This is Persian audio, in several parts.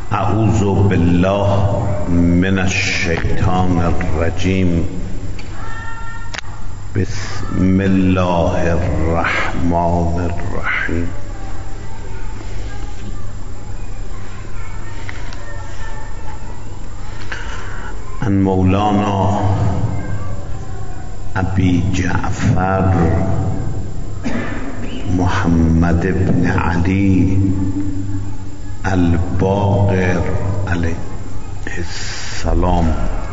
اعوذ بالله من الشیطان الرجیم. بسم الله الرحمن الرحیم. عن مولانا ابی جعفر محمد بن علی الباقر علیه السلام: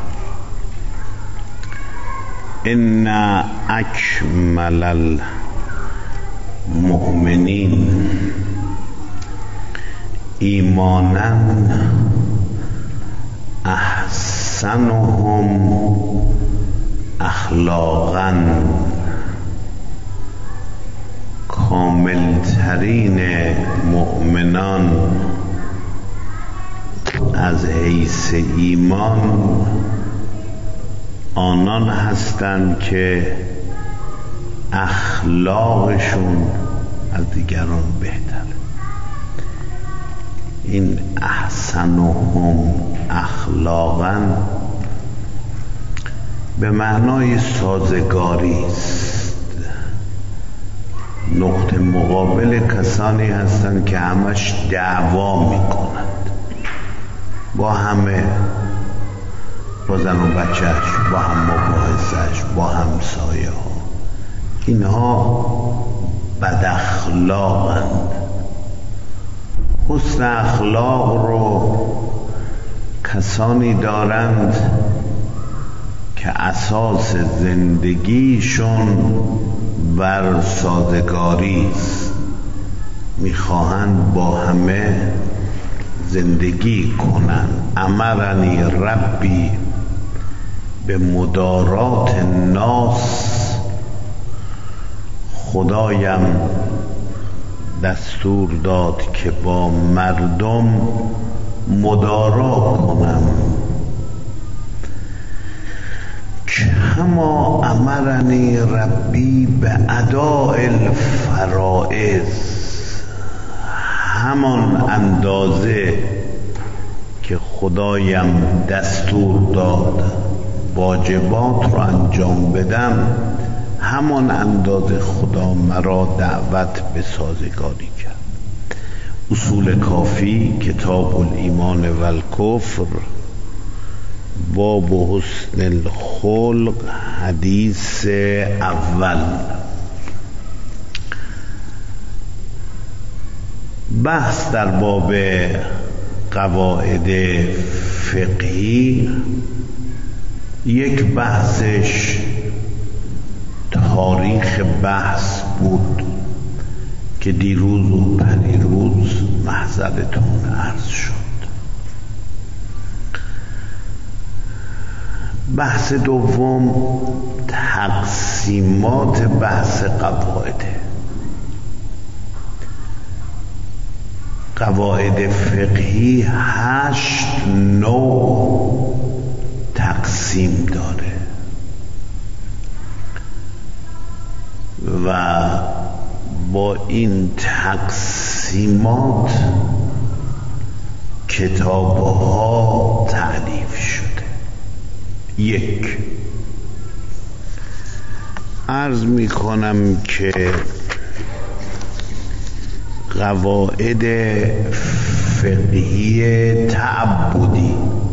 ان اکمل المؤمنین ایمانا احسنهم اخلاقا. کاملترین مؤمنان از حیث ایمان آنان هستند که اخلاقشون از دیگران بهتره. این احسنهم اخلاقا به معنای سازگاری است. نقطه مقابل کسانی هستند که همش دعوا میکنند با همه، با زن و بچهش، با هم مباحثش، با همسایه ها. اینها بد اخلاقند. حسن اخلاق رو کسانی دارند که اساس زندگیشون بر سازگاری است. میخواهند با همه زندگی کنند. امرنی ربی به مدارات الناس، خدایم دستور داد که با مردم مدارا کنم. کما امرنی ربی به اداء الفرائض، همان اندازه که خدایم دستور داد واجبات رو انجام بدم، همان اندازه خدا مرا دعوت به سازگاری کرد. اصول کافی، کتاب الایمان و الکفر، باب حسن الخلق، حدیث اول. بحث در باب قواعد فقهی، یک بحثش تاریخ بحث بود که دیروز و پریروز محضرتون عرض شد. بحث دوم تقسیمات بحث قواعده. قواعد فقهی 8 نوع تقسیم داره و با این تقسیمات کتاب‌ها تألیف شده. 1. عرض می کنم که قواعد فقهی تعبدی،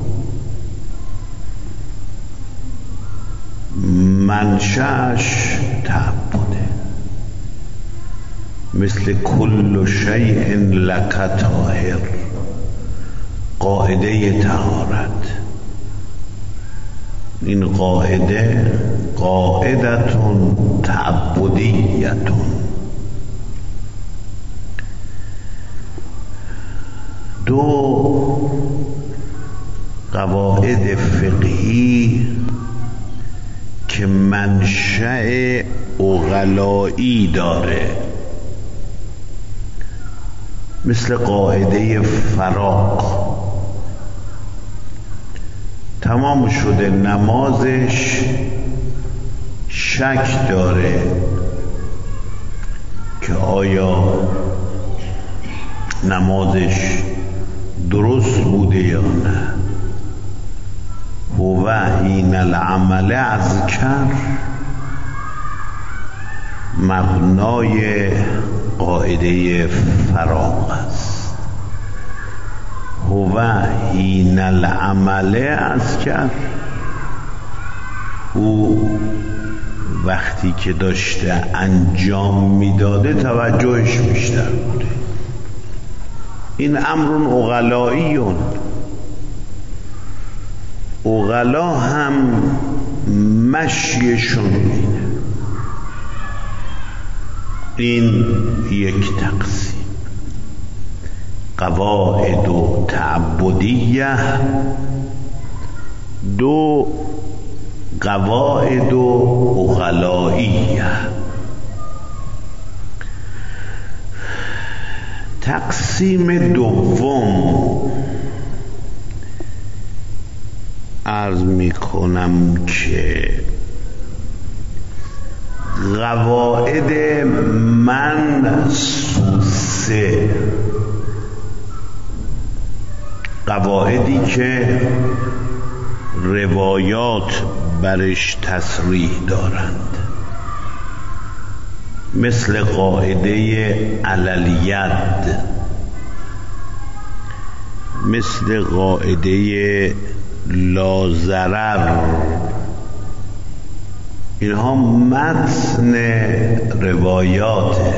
منشأش تعبده، مثل کل شیء لک طاهر، قاعده طهارت. این قاعده قاعدتون تعبدیتون. 2. قواعد فقهی که منشأ عقلایی داره، مثل قاعده فراق. تمام شده نمازش شک داره که آیا نمازش درست بوده یا نه. هو این العمل از کر مبنای قاعده فراغ است. هو این العمل از کر، او وقتی که داشته انجام میداده توجهش بیشتر بوده. این امرون اغلاییون، اغلا هم مشیشون اینه. این یک تقسیم. قواعد و تعبدیه، دو قواعد و اغلاییه. تقسیم دوم عرض می کنم که قواعد منصوصه، قواعدی که روایات برش تصریح دارند، مثل قاعده علالید، مثل قاعده لا ضرر. اینها متن روایاته.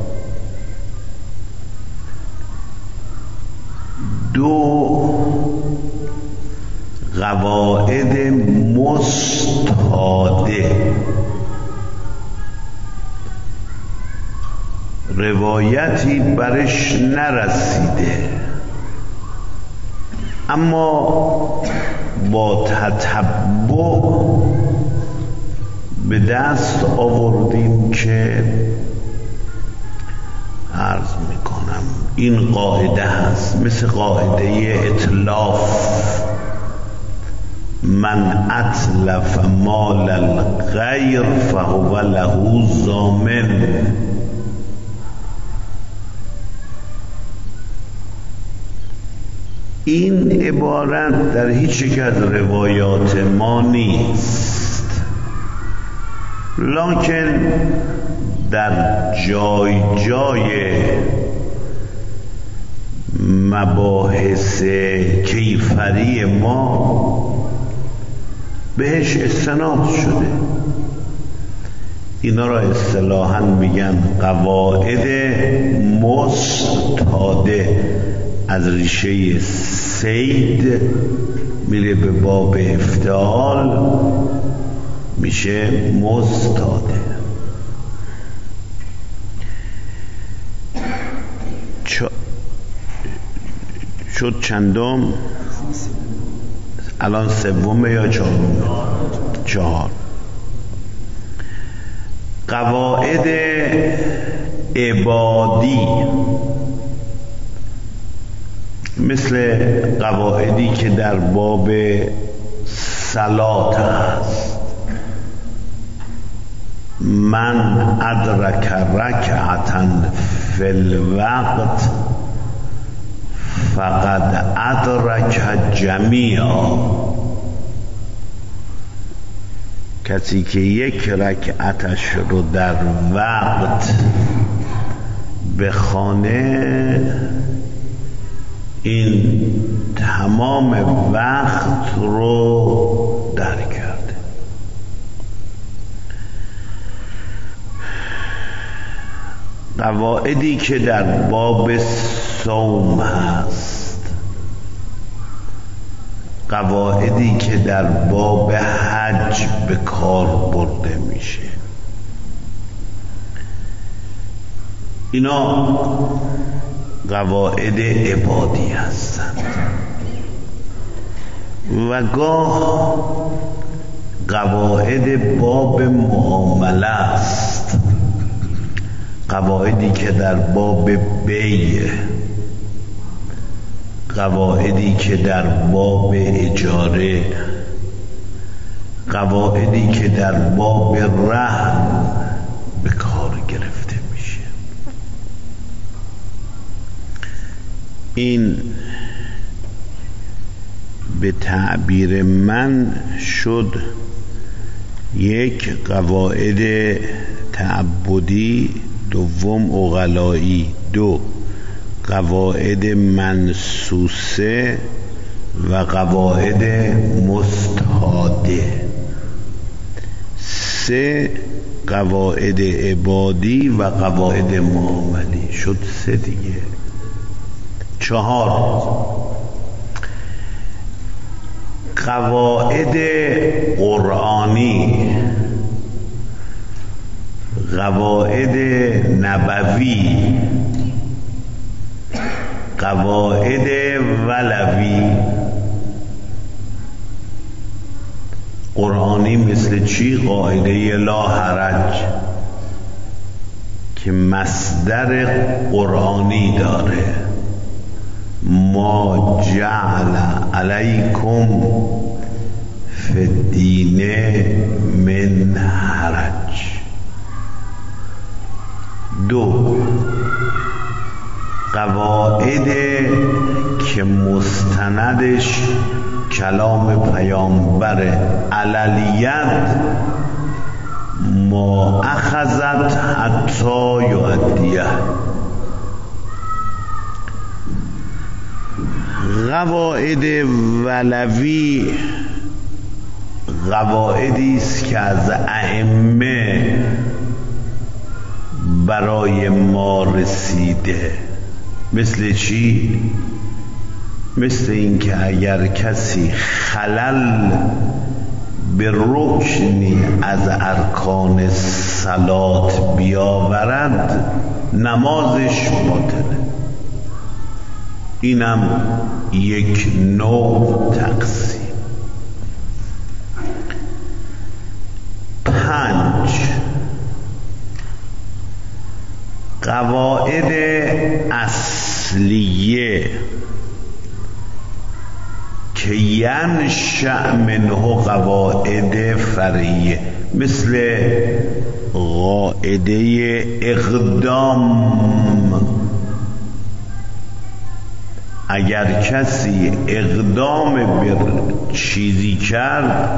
دو قواعد مستاده، روایتی برش نرسیده اما با تتبع به دست آوردیم که عرض میکنم این قاعده هست، مثل قاعده اتلاف. من اتلف مال الغیر فهو له ضامن. این عبارت در هیچ یک از روایات ما نیست، لکن در جای جای مباحث کیفری ما بهش استناد شده. اینا را اصطلاحاً میگن قواعد مستاده. از ریشه سید میره به باب افتعال، میشه مستاده. شد چندم؟ الان سومه یا چهارمه؟ چهار. قواعد عبادی، مثل قواعدی که در باب صلات هست. من ادرک رکعتا فی الوقت فقد ادرک جمیعا. کسی که یک رکعتش رو در وقت بخوانه، این تمام وقت رو در کرده. قواعدی که در باب صوم هست، قواعدی که در باب حج به کار برده میشه، اینا قواعد عبادی هستند. و گاه قواعد باب معامله است، قواعدی که در باب بیع، قواعدی که در باب اجاره، قواعدی که در باب رهن به کار گرفته میشه. این به تعبیر من شد یک قواعد تعبدی، دوم عقلایی، دو قواعد منسوسه و قواعد مستحاده، سه قواعد عبادی و قواعد معاملی. شد سه دیگه. چهار قواعد قرآنی، قواعد نبوی، قواعد ولوی. قرآنی مثل چی؟ قاعده لا حرج که مصدر قرآنی داره، ما جعل علیکم فی الدین من حرج. دو قواعد که مستندش کلام پیامبر عللیت، ما اخذت حتی یؤدیه. قواعد ولوی قواعدی است که از ائمه برای ما رسیده. مثل چی؟ مثل اینکه اگر کسی خلل به رکنی از ارکان صلات بیاورد نمازش باطله. اینم یک نوع تقسیم. پنج قواعد اصلیه که ینشأ منه قواعد فرعیه، مثل قاعده اقدام. اگر کسی اقدام به چیزی کرد،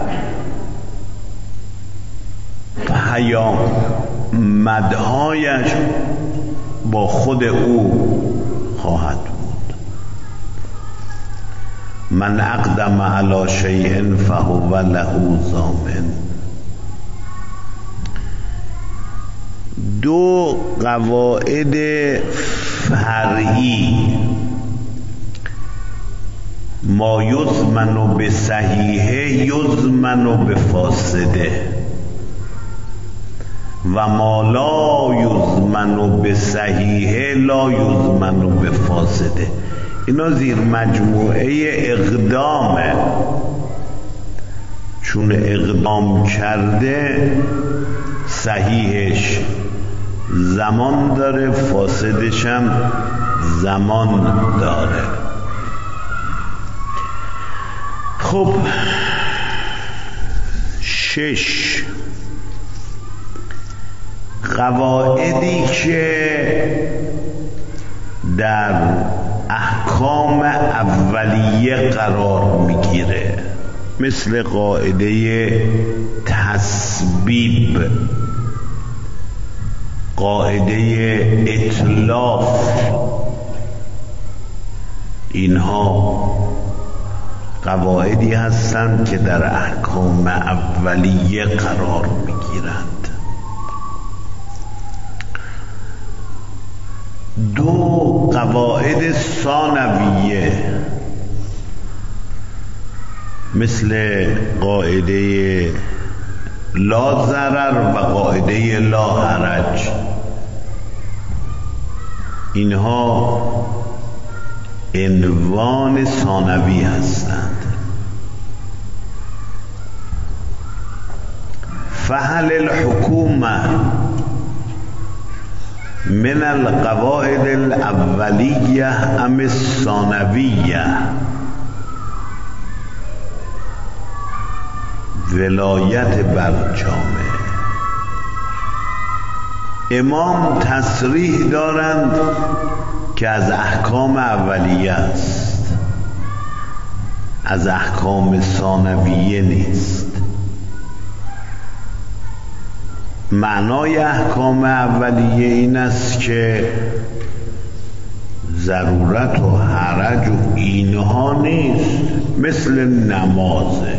پیامدهایش با خود او خواهد بود. من اقدم علی شیء فهو له ضامن. دو قواعد فرعی، ما یضمن به صحیحه یضمن به فاسده و ما لا یضمن به صحیحه لا یضمن به فاسده. اینا زیر مجموعه اقدامه، چون اقدام کرده صحیحش زمان داره، فاسدش هم زمان داره. خب شش قواعدی که در احکام اولیه قرار میگیره، مثل قاعده تسبیب، قاعده اتلاف. اینها قواعدی هستند که در احکام اولیه قرار میگیرند. دو قواعد ثانویه، مثل قاعده لا ضرر و قاعده لا حرج. اینها عنوان ثانوی هستند. فهل الحکومه من القواعد الاولیه ام الثانویه؟ ولایت بر جامعه. امام تصریح دارند که از احکام اولیه است، از احکام ثانویه نیست. معنای احکام اولیه این است که ضرورت و حرج و اینها نیست، مثل نمازه،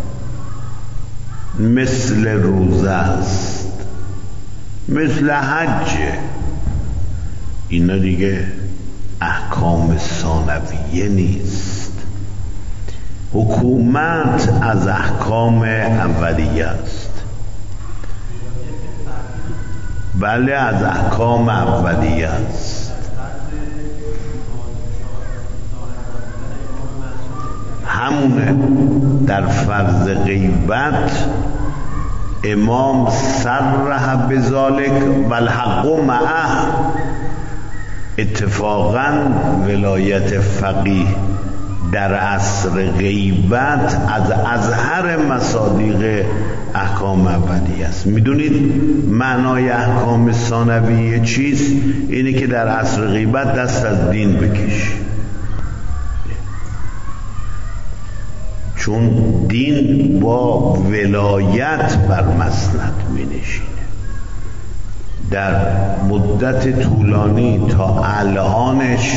مثل روزه است، مثل حجه. اینا دیگه احکام ثانویه نیست. حکومت از احکام اولیه است. بله، از احکام اولیه است. همونه. در فرض غیبت امام صرح بذالک و الحق معه. اتفاقا ولایت فقیه در عصر غیبت از ازهر مصادیق احکام اولیه است. میدونید معنای احکام ثانویه چیست؟ اینه که در عصر غیبت دست از دین بکش، چون دین با ولایت بر مسند می نشینه. در مدت طولانی تا الانش،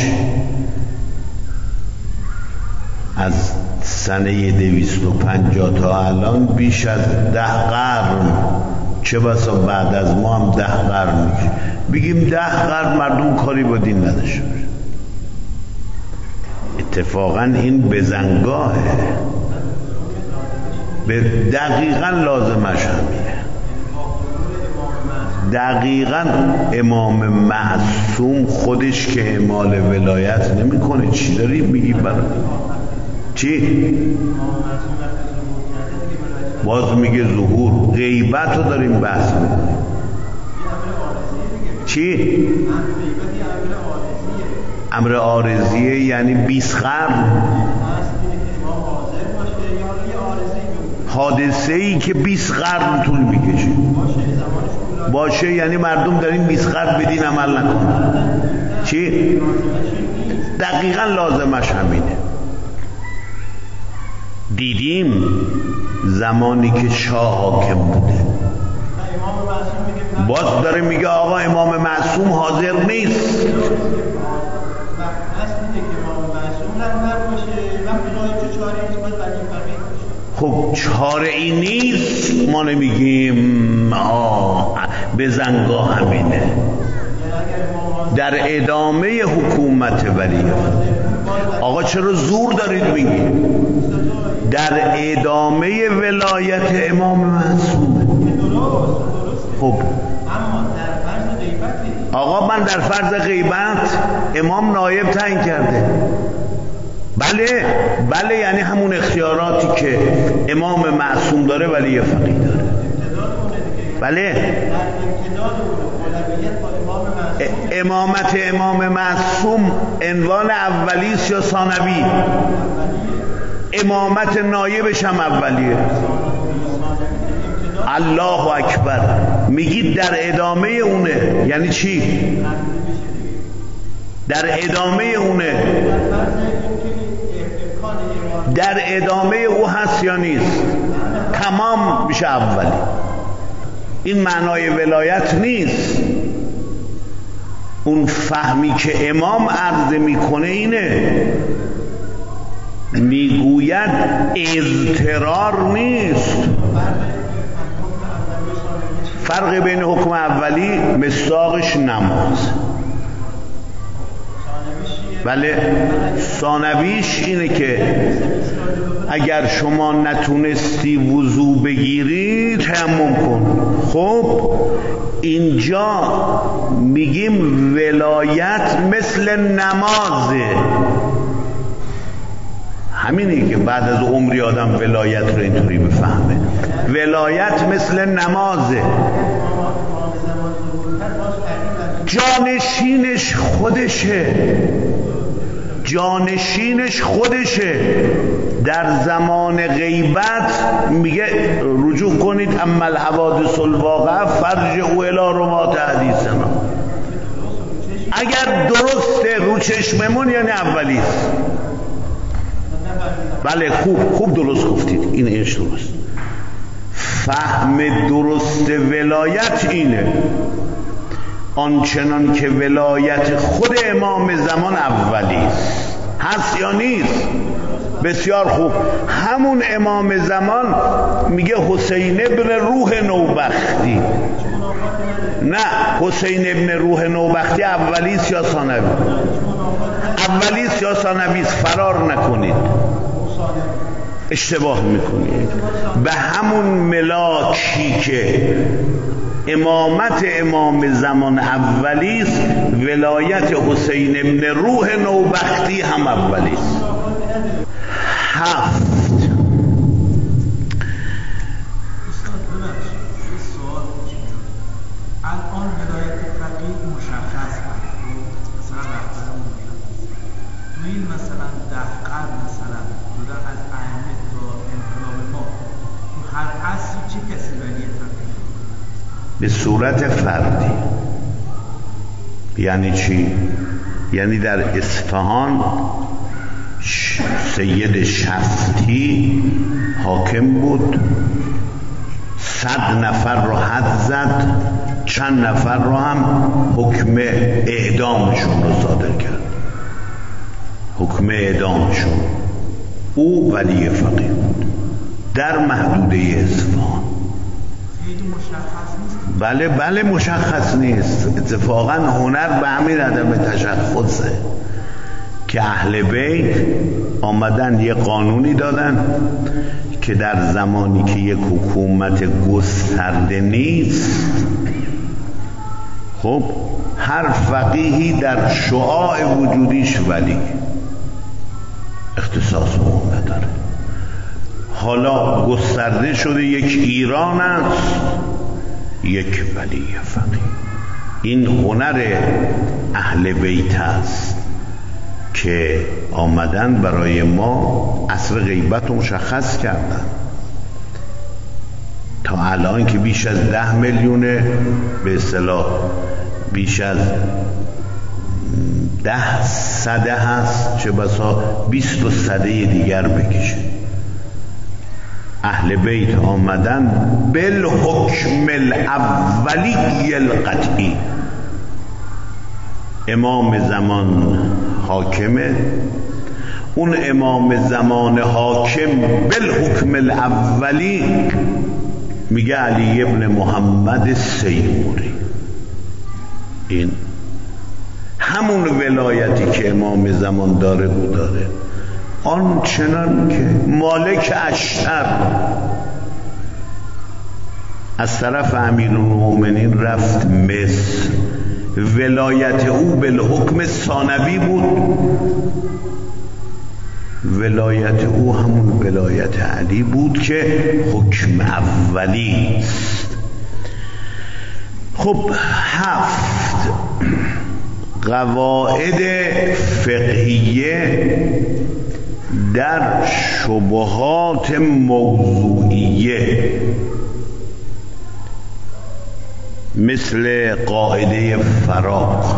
از سنه 250 تا الان بیش از 10 قرن، چه بسا بعد از ما هم 10 قرن میشه، بگیم 10 قرن مردم کاری با دین نداشته باشه. اتفاقا این بزنگاهه، به دقیقا لازمش همیه. دقیقا امام معصوم خودش که اعمال ولایت نمیکنه. چی داری میگی برای چی؟ باز میگه ظهور. غیبت رو داریم بحث میکنیم. چی؟ امر عارضیه یعنی 20 قرن. حادثه ای که 20 قرن طول میکشه باشه، یعنی مردم دارین 20 قرن بدین عمل نکنن. چی؟ دقیقا لازمش همینه. دیدیم زمانی که شاه حاکم بوده، باز داره میگه آقا امام معصوم حاضر نیست. خب چاره ای نیست، ما نمیگیم به زنگاه همینه. در ادامه حکومت ولی آقا چرا زور دارید میگید؟ در ادامه ولایت امام معصومه. خب آقا من در فرض غیبت امام نایب تعیین کرده. بله یعنی همون اختیاراتی که امام معصوم داره ولی فقیه داره. بله، امامت امام معصوم عنوان اولیست یا ثانوی؟ امامت نایبش هم اولیه. الله اکبر. میگید در ادامه اونه، یعنی چی؟ در ادامه اونه، در ادامه او هست یا نیست؟ تمام میشه اولی. این معنای ولایت نیست. اون فهمی که امام عرض میکنه اینه، میگوید اضطرار نیست. فرق بین حکم اولی مصداقش نماز. بله، ثانویش اینه که اگر شما نتونستی وضو بگیری تیمم کن. خب اینجا میگیم ولایت مثل نمازه. همینه که بعد از عمری آدم ولایت رو اینطوری بفهمه. ولایت مثل نمازه. جانشینش خودشه. در زمان غیبت میگه رجوع کنید اما الحوادث الواقعه فرجعوا الی رمات حدیثنا. اگر درسته رو چشممون یعنی اولیست. بله خوب درست گفتید، اینش درست. فهم درست ولایت اینه، آنچنان که ولایت خود امام زمان اولی است. هست یا نیست؟ بسیار خوب. همون امام زمان میگه حسین ابن روح نوبختی. نه، حسین ابن روح نوبختی اولیست یا ثانوی؟ اولیست یا ثانویست؟ فرار نکنید، اشتباه میکنید. به همون ملاکی که امامت امام زمان اولیست، ولایت حسین ابن روح نوبختی هم اولیست. 7. الان ولایت فقیه مشخص بود، مثلا رهبرمون تو این مثلا 10 قرن مثلا بودن از ائمه تا انقلاب ما، تو هر عصری چه کسی ولی فقیه؟ به صورت فردی. یعنی چی؟ یعنی در اصفهان سید شفتی حاکم بود، 100 نفر رو حد زد، چند نفر رو هم حکم اعدامشون رو صادر کرد، حکم اعدامشون. او ولی فقیه بود در محدوده اصفهان. بله مشخص نیست. اتفاقا هنر به همین عدم تشخصه که اهل بیت آمدن یه قانونی دادن که در زمانی که یک حکومت گسترده نیست، خب هر فقیهی در شعاع وجودیش ولی اختصاص به اون نداره. حالا گسترده شده، یک ایران است، یک ولی فقیه. این هنر اهل بیت است که آمدن برای ما عصر غیبت رو مشخص کردن. تا الان که بیش از 10 میلیونه، به اصطلاح بیش از 10 سده هست، چه بسا 20 سده دیگر بکشه. اهل بیت آمدن بالحکم الاولی القطعی. امام زمان حاکمه، اون امام زمان حاکم بالحکم الاولی میگه علی ابن محمد سیموری. این همون ولایتی که امام زمان داره او داره. آنچنان که مالک اشتر از طرف امیرالمؤمنین رفت مصر، ولایت او بالحکم ثانوی بود، ولایت او همون ولایت علی بود که حکم اولی است. خب 7 قواعد فقهیه در شبهات موضوعیه، مثل قاعده فراق.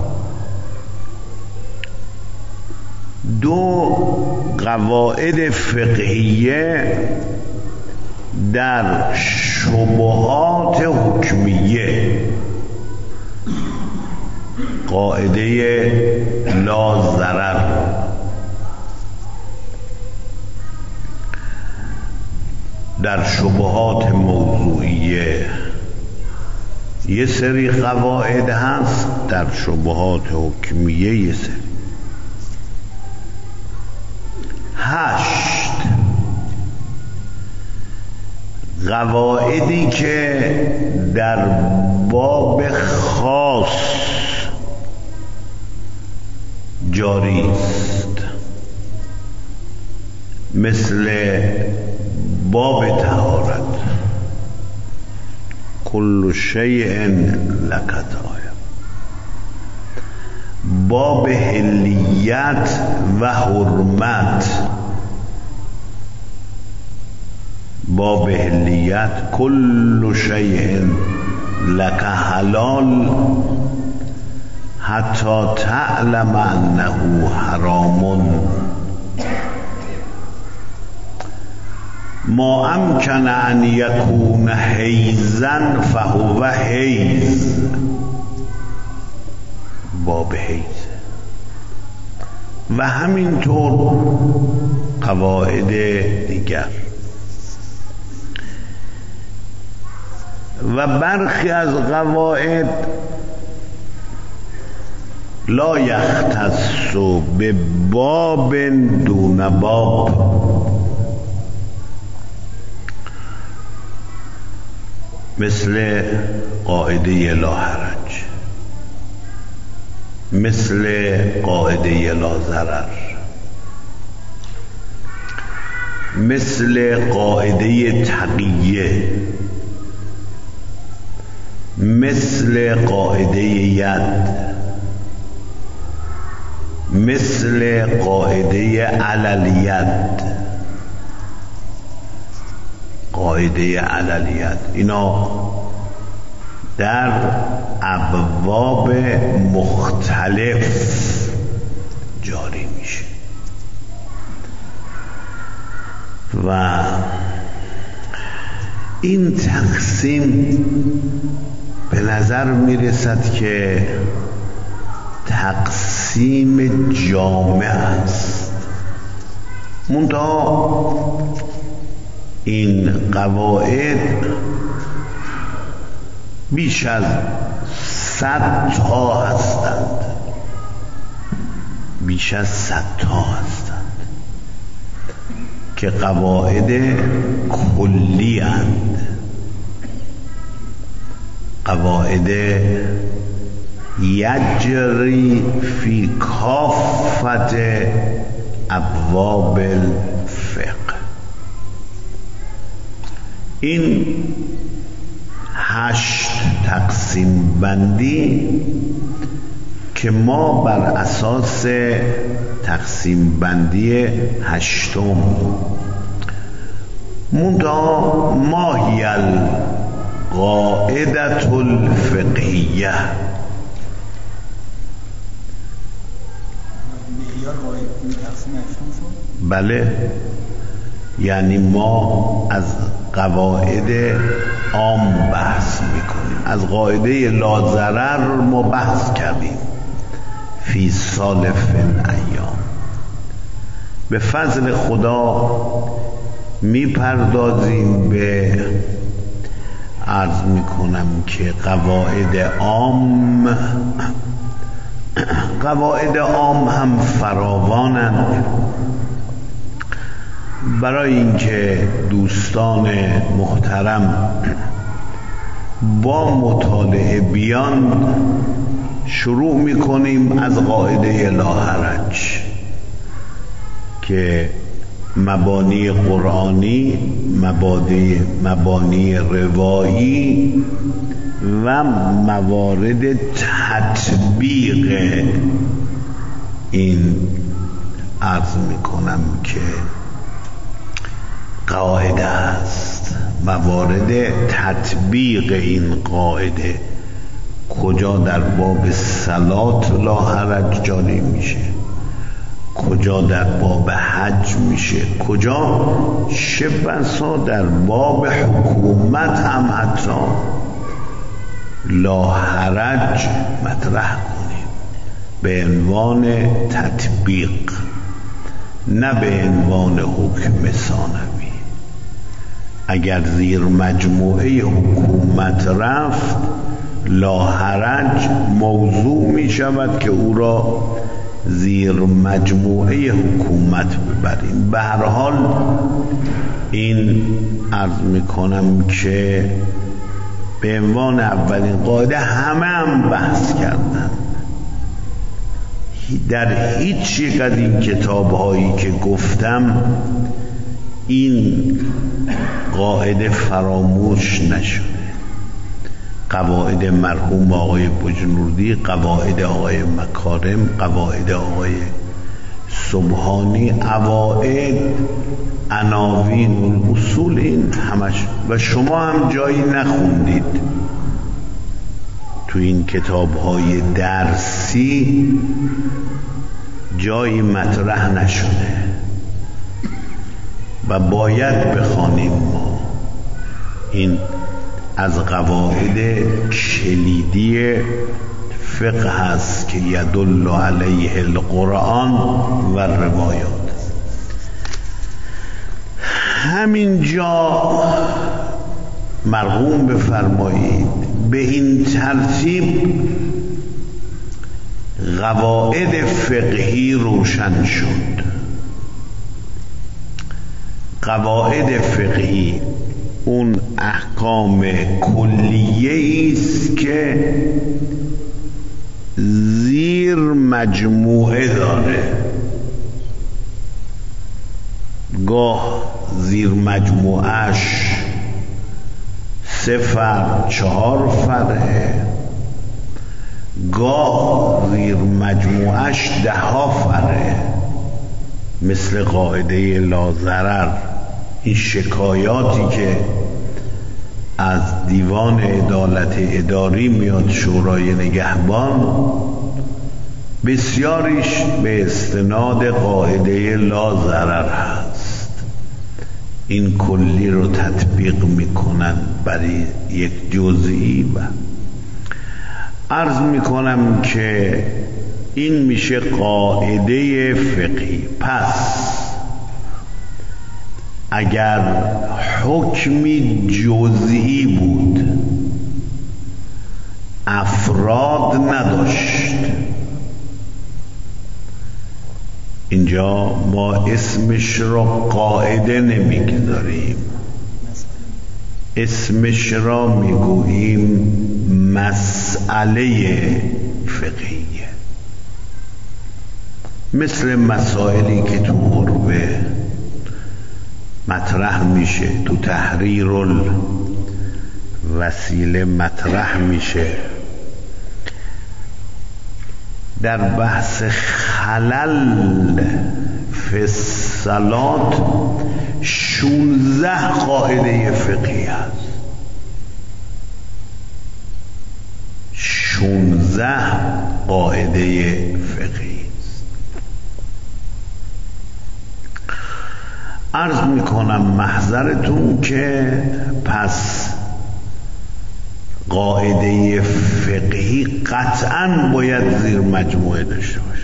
2 قواعد فقهیه در شبهات حکمیه، قاعده لا ضرر. در شبهات موضوعیه یه سری قواعد هست، در شبهات حکمیه یه سری. 8 قواعدی که در باب خاص جاری است، مثل باب طهارت، کل شیء لک طاهر، باب حلیت و حرمت. باب حلیت کل شیء لک حلال حتی تعلم انه حرام. ما امکن ان یکون حیزا فهو حیز، باب حیز. و همینطور قواعد دیگر. و برخی از قواعد لا یختص به باب دون باب، مثل قاعده لا حرج، مثل قاعده لا ضرر، مثل قاعده تقیه، مثل قاعده ید، مثل قاعده علالید. قاعده علالید اینا در ابواب مختلف جاری میشه و این تقسیم به نظر میرسد که تقسیم جامع است. منتها این قواعد بیش از 100 تا هستند، بیش از 100 تا هستند که قواعد کلی اند، قواعد یجری فی کافت ابواب الفقه. این 8 تقسیم بندی که ما بر اساس تقسیم بندی 8م منتها ما هی القاعدة الفقهیه، بله، یعنی ما از قواعد عام بحث میکنیم. از قاعده لا ضرر ما بحث کردیم فی سالف الایام. به فضل خدا میپردازیم به عرض میکنم که قواعد عام هم فراوانند. برای اینکه دوستان محترم با مطالعه بیان، شروع میکنیم از قاعده لا حرج که مبانی قرآنی، مبانی روایی و موارد تطبیق این عرض میکنم که قاعده است. موارد تطبیق این قاعده کجا در باب صلات لا حرج جاری میشه، کجا در باب حج میشه، کجا شبنسا در باب حکومت هم حتی لا حرج مطرح کنیم به عنوان تطبیق، نه به عنوان حکم ثانوی. اگر زیر مجموعه حکومت رفت، لا حرج موضوع می شود که او را زیر مجموعه حکومت ببریم. به هر حال این عرض می کنم که به عنوان اولین قاعده همه هم بحث کردن. در هیچ یک از این کتاب هایی که گفتم این قاعده فراموش نشده. قواعد مرحوم آقای بجنوردی، قواعد آقای مکارم، قواعد آقای سبحانی، قواعد، عناوین و اصول، این همش. و شما هم جایی نخوندید تو این کتاب های درسی، جایی مطرح نشده. و باید بخوانیم. ما این از قواعد کلیدی فقه هست که یدل علیه القرآن و روایات. همینجا مرحوم بفرمایید به این ترتیب قواعد فقهی روشن شد. قواعد فقهی اون احکام کلیه است که زیر مجموعه داره. گاه زیر مجموعهش 3 فرع 4 فرعه، گاه زیر مجموعهش 10 فرعه، مثل قاعده لا ضرر. این شکایاتی که از دیوان عدالت اداری میاد شورای نگهبان، بسیاریش به استناد قاعده لا ضرر هست. این کلی رو تطبیق میکنن برای یک جزئی. و عرض میکنم که این میشه قاعده فقهی. پس اگر حکمی جزئی بود، افراد نداشت، اینجا ما اسمش را قاعده نمیگذاریم، اسمش را میگوییم مسئله فقهیه. مثل مسائلی که تو عربه مطرح میشه، تو تحریر الوسیله مطرح میشه، در بحث خلل فی الصلاة 16 قاعده فقهی هست. 16 قاعده فقهی است. عرض میکنم محضرتون که پس قاعده فقهی قطعاً باید زیر مجموعه داشته باشه.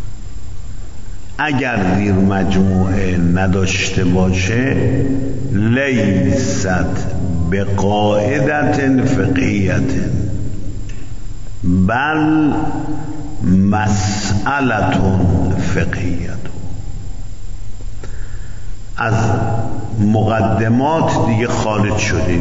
اگر زیر مجموعه نداشته باشه لیست بقاعدة فقهیة بل مسئلة فقهیة. از مقدمات دیگه خارج شدیم،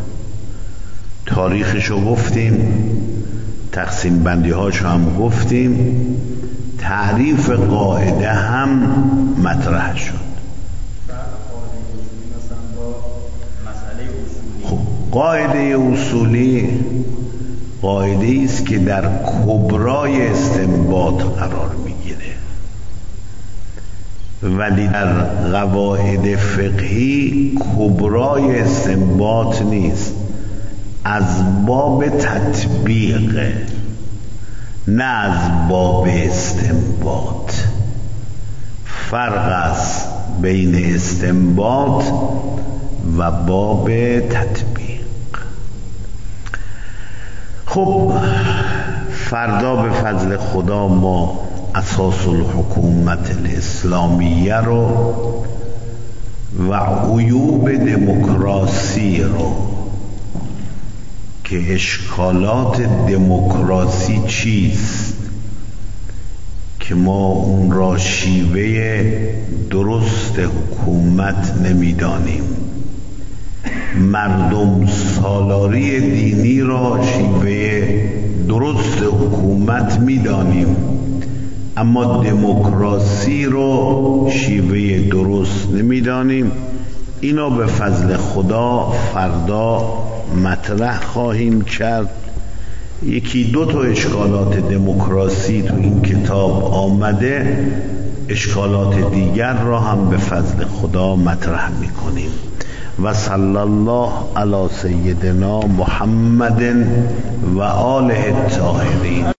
تاریخشو گفتیم، تقسیم بندی هاشو هم گفتیم، تعریف قاعده هم مطرح شد. خب قاعده اصولی قاعده است که در کبرای استنباط قرار میگیره، ولی در قواعد فقهی کبرای استنباط نیست، از باب تطبیق، نه از باب استنباط. فرق است بین استنباط و باب تطبیق. خب فردا به فضل خدا ما اساس الحکومت الاسلامیه رو و عیوب دموکراسی رو، که اشکالات دموکراسی چیست که ما اون را شیوه درست حکومت نمیدانیم، مردم سالاری دینی را شیوه درست حکومت میدانیم، اما دموکراسی رو شیوه درست نمیدانیم. اینا به فضل خدا فردا مطرح خواهیم کرد. یکی دو تا اشکالات دموکراسی تو این کتاب آمده، اشکالات دیگر را هم به فضل خدا مطرح میکنیم. و صلی الله علی سیدنا محمد و آله الطاهرین.